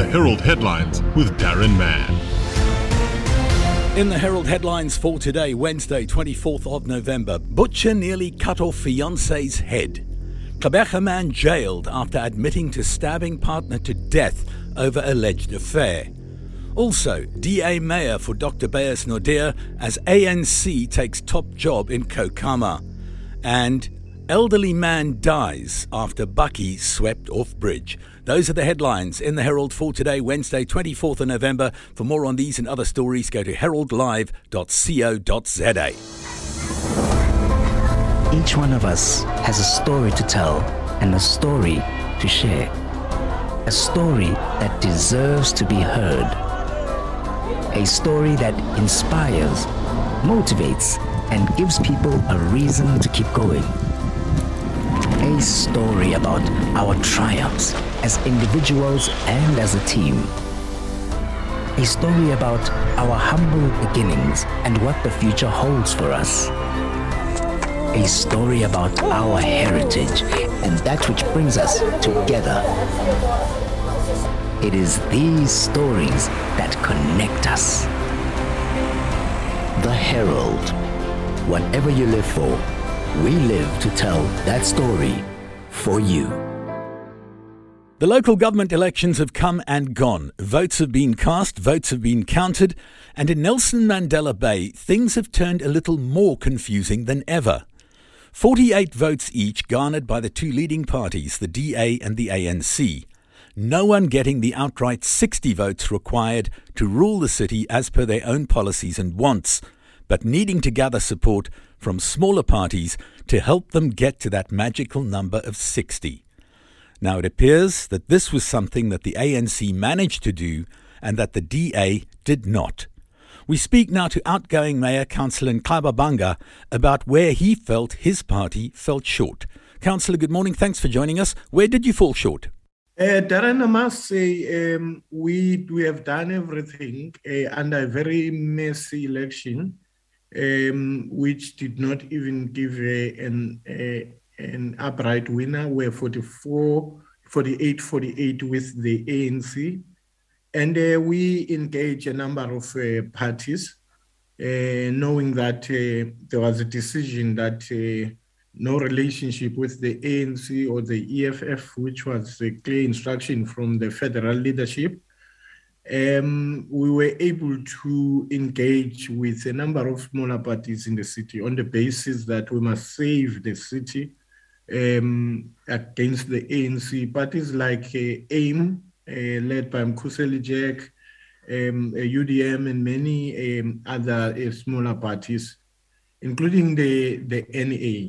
The Herald Headlines with Darren Mann. In the Herald Headlines for today, Wednesday, 24th of November, butcher nearly cut off fiancé's head. Gqeberha man jailed after admitting to stabbing partner to death over alleged affair. Also, DA Mayor for Dr. Beyers Naudé as ANC takes top job in Kokama. And elderly man dies after bakkie swept off bridge. Those are the headlines in the Herald for today, Wednesday, 24th of November. For more on these and other stories, go to heraldlive.co.za. Each one of us has a story to tell and a story to share. A story that deserves to be heard. A story that inspires, motivates, and gives people a reason to keep going. A story about our triumphs as individuals and as a team. A story about our humble beginnings and what the future holds for us. A story about our heritage and that which brings us together. It is these stories that connect us. The Herald. Whatever you live for, we live to tell that story for you. The local government elections have come and gone. Votes have been cast, votes have been counted, and in Nelson Mandela Bay, things have turned a little more confusing than ever. 48 votes each garnered by the two leading parties, the DA and the ANC. No one getting the outright 60 votes required to rule the city as per their own policies and wants, but needing to gather support from smaller parties to help them get to that magical number of 60. Now it appears that this was something that the ANC managed to do and that the DA did not. We speak now to outgoing Mayor Councillor Nxaba Banga about where he felt his party fell short. Councillor, good morning. Thanks for joining us. Where did you fall short? Darren, I must say we have done everything under a very messy election, which did not even give an upright winner. We're 48 with the ANC. And we engaged a number of parties, knowing that there was a decision that no relationship with the ANC or the EFF, which was a clear instruction from the federal leadership. We were able to engage with a number of smaller parties in the city on the basis that we must save the city against the ANC. Parties like AIM, led by Mkhuseli Jack, UDM, and many other smaller parties, including the NA.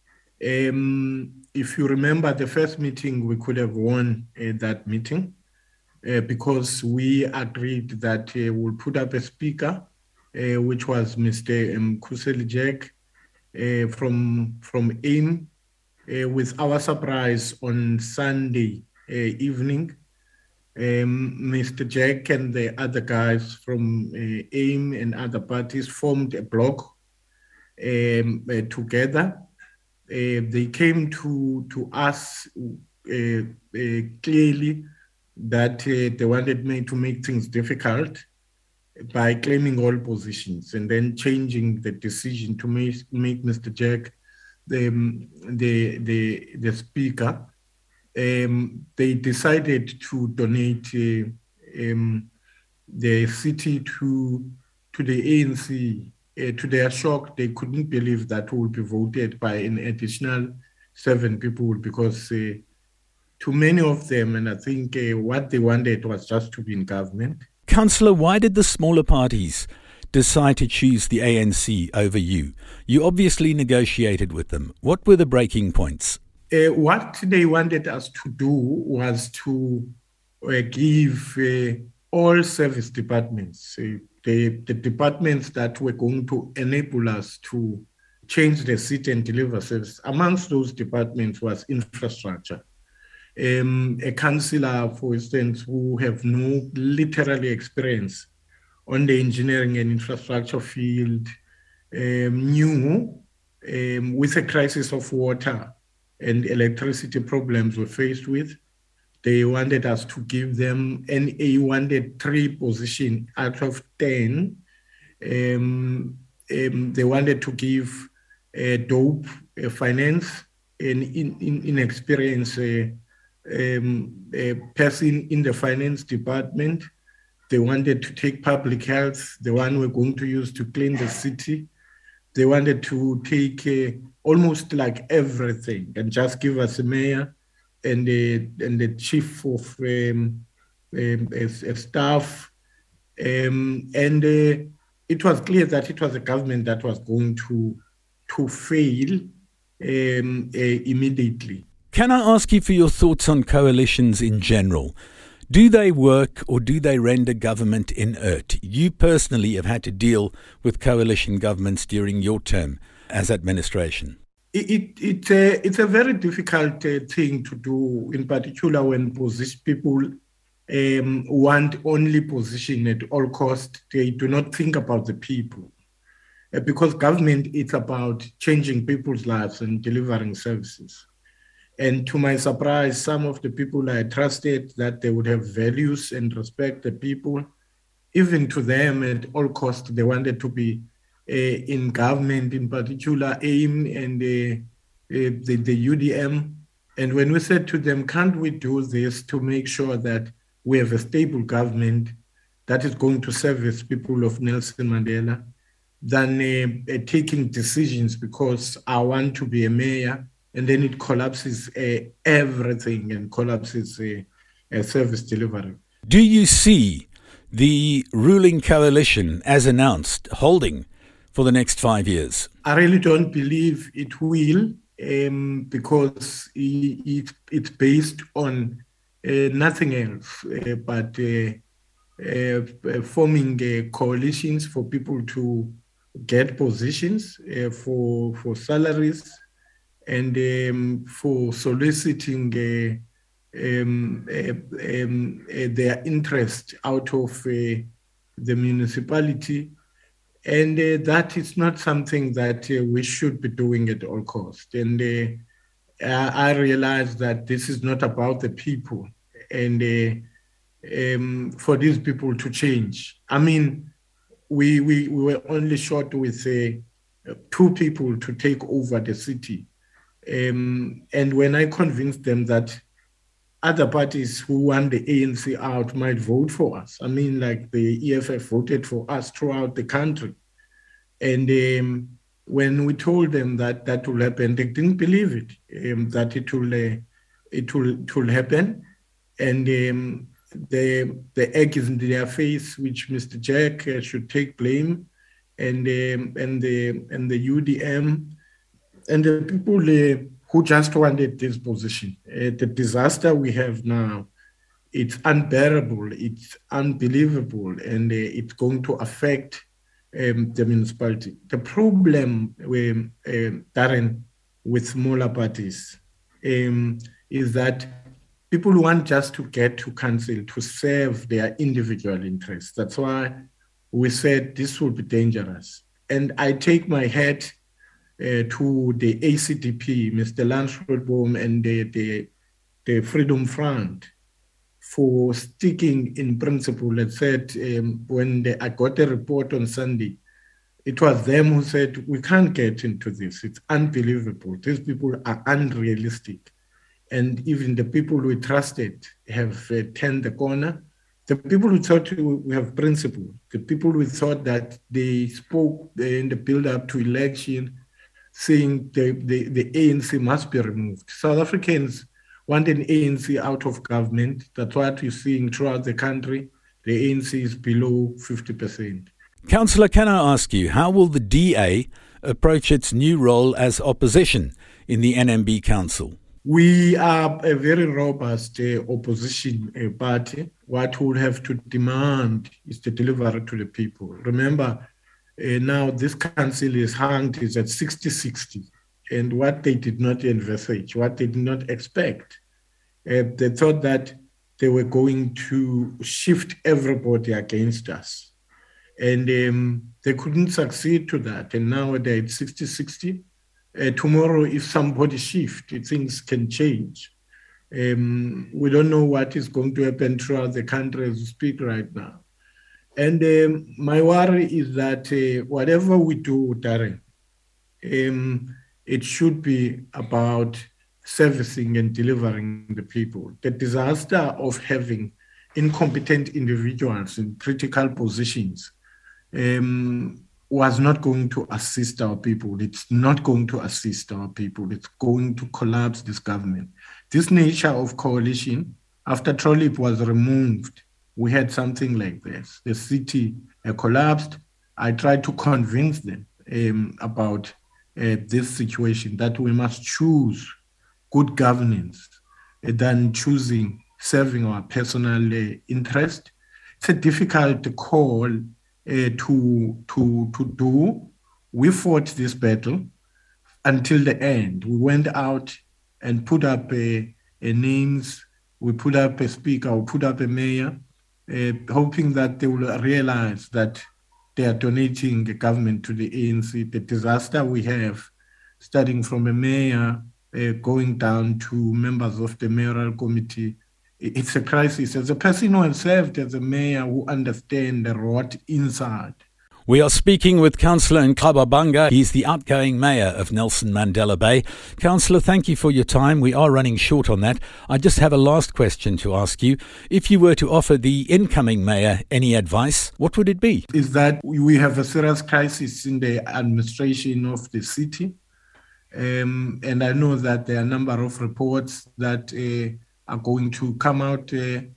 If you remember the first meeting, we could have won that meeting because we agreed that we'll put up a speaker, which was Mr. Mkhuseli Jack from AIM. With our surprise on Sunday evening, Mr. Jack and the other guys from AIM and other parties formed a bloc together. They came to us clearly that they wanted me to make things difficult by claiming all positions and then changing the decision to make Mr. Jack the speaker. They decided to donate the city to the ANC. To their shock, they couldn't believe that we would be voted by an additional 7 people because to many of them, and I think what they wanted was just to be in government. Councillor, why did the smaller parties decide to choose the ANC over you? You obviously negotiated with them. What were the breaking points? What they wanted us to do was to give all service departments, the departments that were going to enable us to change the city and deliver service. Amongst those departments was infrastructure. A councillor, for instance, who have no literally experience on the engineering and infrastructure field, knew with a crisis of water and electricity problems we're faced with, They wanted us to give them, NA wanted 3 positions out of 10. They wanted to give dope finance and inexperienced person in the finance department. They wanted to take public health, the one we're going to use to clean the city. They wanted to take almost like everything and just give us a mayor and the chief of staff. It was clear that it was a government that was going to fail immediately. Can I ask you for your thoughts on coalitions in general? Do they work or do they render government inert? You personally have had to deal with coalition governments during your term as administration. It's a very difficult thing to do, in particular when people want only position at all costs. They do not think about the people. Because government is about changing people's lives and delivering services. And to my surprise, some of the people I trusted that they would have values and respect the people, even to them at all costs, they wanted to be in government, in particular AIM and the UDM. And when we said to them, can't we do this to make sure that we have a stable government that is going to service people of Nelson Mandela, than taking decisions because I want to be a mayor, and then it collapses everything and collapses service delivery. Do you see the ruling coalition, as announced, holding for the next 5 years? I really don't believe it will, because it's based on nothing else but forming coalitions for people to get positions, for salaries, and for soliciting their interest out of the municipality. And that is not something that we should be doing at all costs. And I realize that this is not about the people, and for these people to change. I mean, we were only short with 2 people to take over the city. And when I convinced them that other parties who want the ANC out might vote for us, I mean, like the EFF voted for us throughout the country. And when we told them that that will happen, they didn't believe it, that it will happen. And the egg is in their face, which Mr. Jack should take blame, and the UDM and the people who just wanted this position. The disaster we have now, it's unbearable, it's unbelievable, and it's going to affect the municipality. The problem with Darren, with smaller parties, is that people want just to get to council to serve their individual interests. That's why we said this will be dangerous. And I take my hat to the ACDP, Mr. Lance Rodboom, and the Freedom Front for sticking in principle. And said when I got a report on Sunday, it was them who said, we can't get into this. It's unbelievable. These people are unrealistic. And even the people we trusted have turned the corner. The people who thought we have principle, the people who thought that they spoke in the build-up to election, saying the ANC must be removed. South Africans want an ANC out of government. That's what you're seeing throughout the country. The ANC is below 50%. Councillor, can I ask you, how will the DA approach its new role as opposition in the NMB Council? We are a very robust opposition party. What we'll have to demand is the delivery to the people. Remember, now this council is hanged is at 60-60. And what they did not envisage, what they did not expect, they thought that they were going to shift everybody against us. And they couldn't succeed to that. And now they're at 60-60. Tomorrow, if somebody shifts, things can change. We don't know what is going to happen throughout the country as we speak right now. And my worry is that whatever we do, Darren, it should be about servicing and delivering the people. The disaster of having incompetent individuals in critical positions was not going to assist our people. It's not going to assist our people. It's going to collapse this government. This nature of coalition, after Trollip was removed, we had something like this. The city collapsed. I tried to convince them about this situation, that we must choose good governance than choosing serving our personal interest. It's a difficult call to do. We fought this battle until the end. We went out and put up names. We put up a speaker, we put up a mayor, hoping that they will realize that they are donating the government to the ANC. The disaster we have, starting from a mayor, going down to members of the mayoral committee, it's a crisis. As a person who has served as a mayor who understands the rot inside. We are speaking with Councillor Nxaba Banga. He's the outgoing mayor of Nelson Mandela Bay. Councillor, thank you for your time. We are running short on that. I just have a last question to ask you. If you were to offer the incoming mayor any advice, what would it be? Is that we have a serious crisis in the administration of the city. And I know that there are a number of reports that are going to come out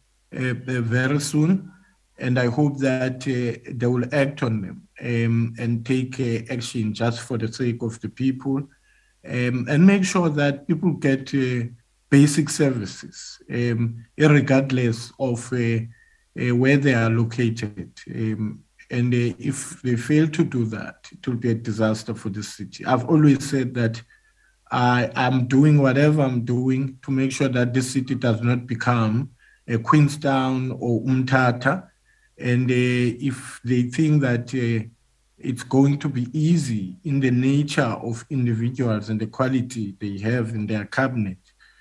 very soon. And I hope that they will act on them and take action just for the sake of the people and make sure that people get basic services, regardless of where they are located. And if they fail to do that, it will be a disaster for the city. I've always said that I'm doing whatever I'm doing to make sure that this city does not become a Queenstown or Umtata. And if they think that it's going to be easy in the nature of individuals and the quality they have in their cabinet,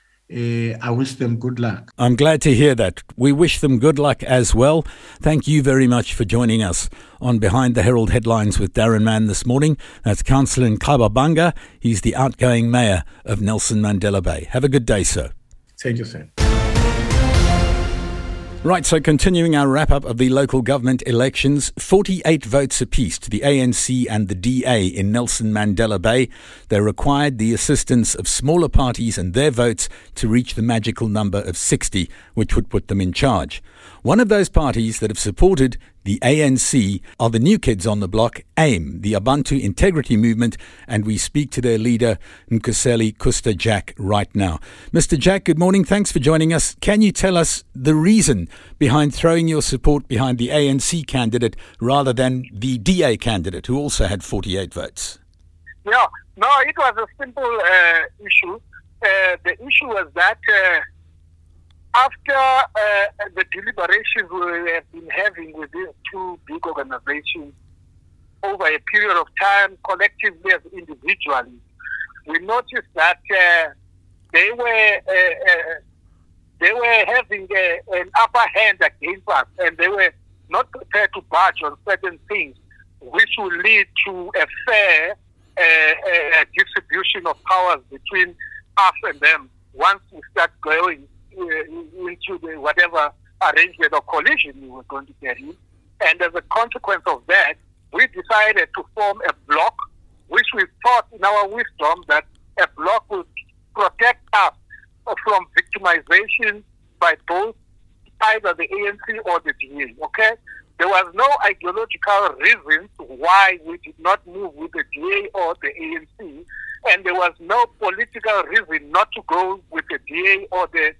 I wish them good luck. I'm glad to hear that. We wish them good luck as well. Thank you very much for joining us on Behind the Herald Headlines with Darren Mann this morning. That's Councillor Nxaba Banga. He's the outgoing mayor of Nelson Mandela Bay. Have a good day, sir. Thank you, sir. Right, so continuing our wrap-up of the local government elections, 48 votes apiece to the ANC and the DA in Nelson Mandela Bay. They required the assistance of smaller parties and their votes to reach the magical number of 60, which would put them in charge. One of those parties that have supported the ANC are the new kids on the block, AIM, the Abantu Integrity Movement, and we speak to their leader, Nkoseli Kuster Jack, right now. Mr. Jack, good morning. Thanks for joining us. Can you tell us the reason behind throwing your support behind the ANC candidate rather than the DA candidate, who also had 48 votes? Yeah, no, it was a simple issue. The issue was that after the deliberations we have been having with these two big organizations over a period of time, collectively as individually, we noticed that they were having an upper hand against us, and they were not prepared to budge on certain things, which will lead to a fair distribution of powers between us and them once we start going into the whatever arrangement or coalition we were going to get in. And as a consequence of that, we decided to form a bloc, which we thought in our wisdom that a bloc would protect us from victimization by both either the ANC or the DA, okay? There was no ideological reason why we did not move with the DA or the ANC, and there was no political reason not to go with the DA or the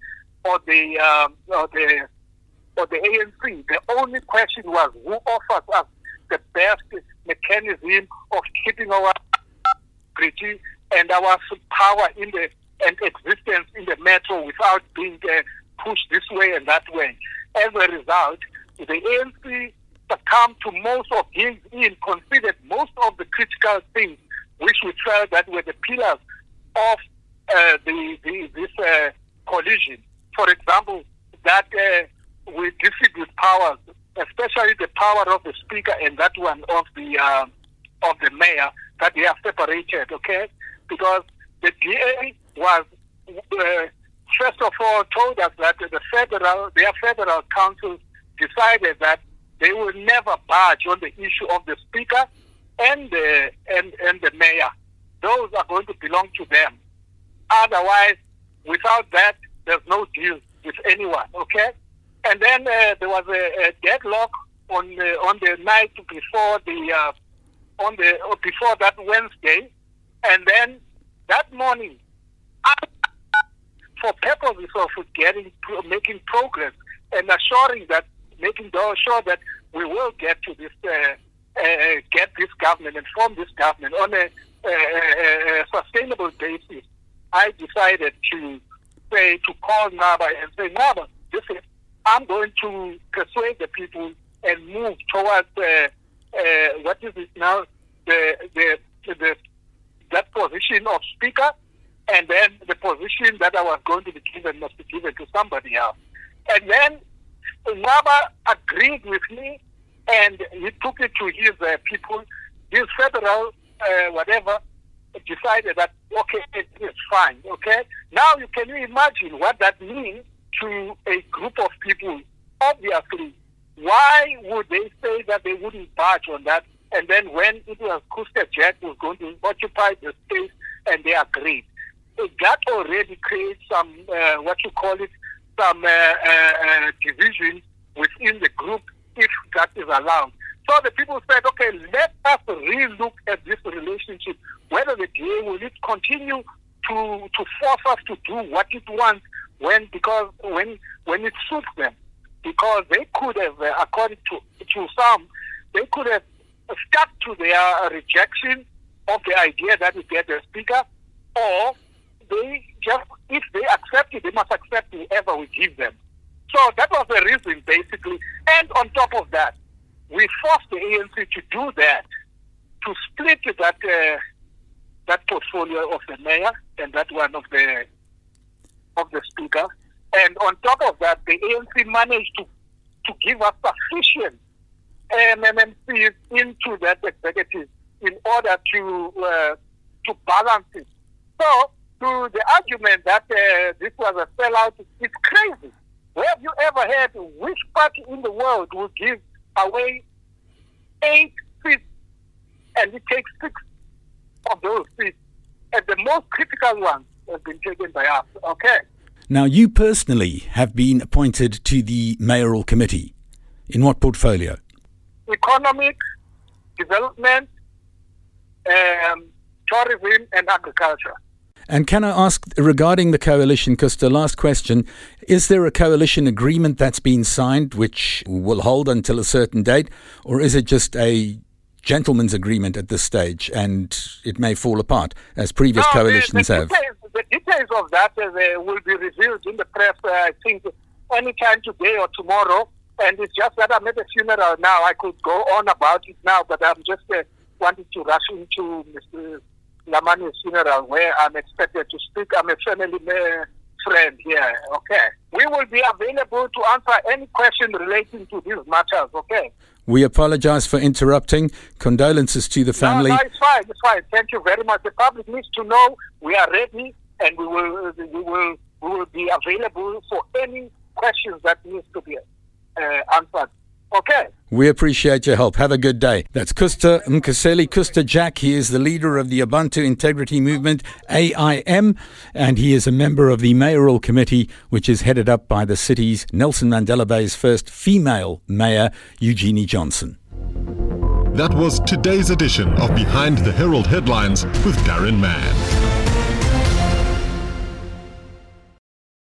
ANC. The only question was who offers us the best mechanism of keeping our integrity and our power in the and existence in the metro without being pushed this way and that way. As a result, the ANC succumbed to most of his considered most of the critical things which we felt that were the pillars of this collision. For example, that we distribute powers, especially the power of the speaker and that one of the mayor, that they are separated, okay? Because the DA was first of all told us that their federal council decided that they will never budge on the issue of the speaker and the mayor. Those are going to belong to them. Otherwise, without that, there's no deal with anyone. Okay, and then there was a deadlock on the night before before that Wednesday, and then that morning, for purposes of making progress and making sure that we will get to this get this government and form this government on a sustainable basis, I decided to call Naba and say, Naba, listen, I'm going to persuade the people and move towards what is it now, that position of speaker, and then the position that I was going to be given must be given to somebody else. And then Naba agreed with me, and he took it to his people, his federal decided that, okay, it's fine, okay? Now can you imagine what that means to a group of people? Obviously, why would they say that they wouldn't budge on that? And then when it was Kuster Jack was going to occupy the space and they agreed, that already creates some, some division within the group, if that is allowed. So the people said, okay, let us re-look at this relationship, whether the DA will it continue to force us to do what it wants when it suits them. Because they could have, according to some, they could have stuck to their rejection of the idea that we get a speaker, or they just, if they accept it, they must accept whoever we give them. So that was the reason, basically. And on top of that, we forced the ANC to do that, to split that portfolio of the mayor and that one of the speaker. And on top of that, the ANC managed to give us sufficient MMCs into that executive in order to balance it. So, to the argument that this was a sellout, it's crazy. Where have you ever heard which party in the world will give away 8 seats and it takes 6 of those seats? And the most critical ones have been taken by us. Okay. Now, you personally have been appointed to the mayoral committee. In what portfolio? Economic, development, tourism, and agriculture. And can I ask, regarding the coalition, because the last question, is there a coalition agreement that's been signed which will hold until a certain date, or is it just a gentleman's agreement at this stage and it may fall apart, as previous coalitions have? The details of that will be revealed in the press, I think, anytime today or tomorrow. And it's just that I'm at a funeral now. I could go on about it now, but I'm just wanting to rush into Mr. Lamani's funeral, where I'm expected to speak. I'm a family friend here, okay? We will be available to answer any question relating to these matters, okay? We apologize for interrupting. Condolences to the family. No, it's fine, it's fine. Thank you very much. The public needs to know we are ready, and we will be available for any questions that needs to be answered. Okay. We appreciate your help. Have a good day. That's Kuster Mkaseli, Kuster Jack. He is the leader of the Abantu Integrity Movement, AIM, and he is a member of the mayoral committee, which is headed up by the city's Nelson Mandela Bay's first female mayor, Eugenie Johnson. That was today's edition of Behind the Herald Headlines with Darren Mann.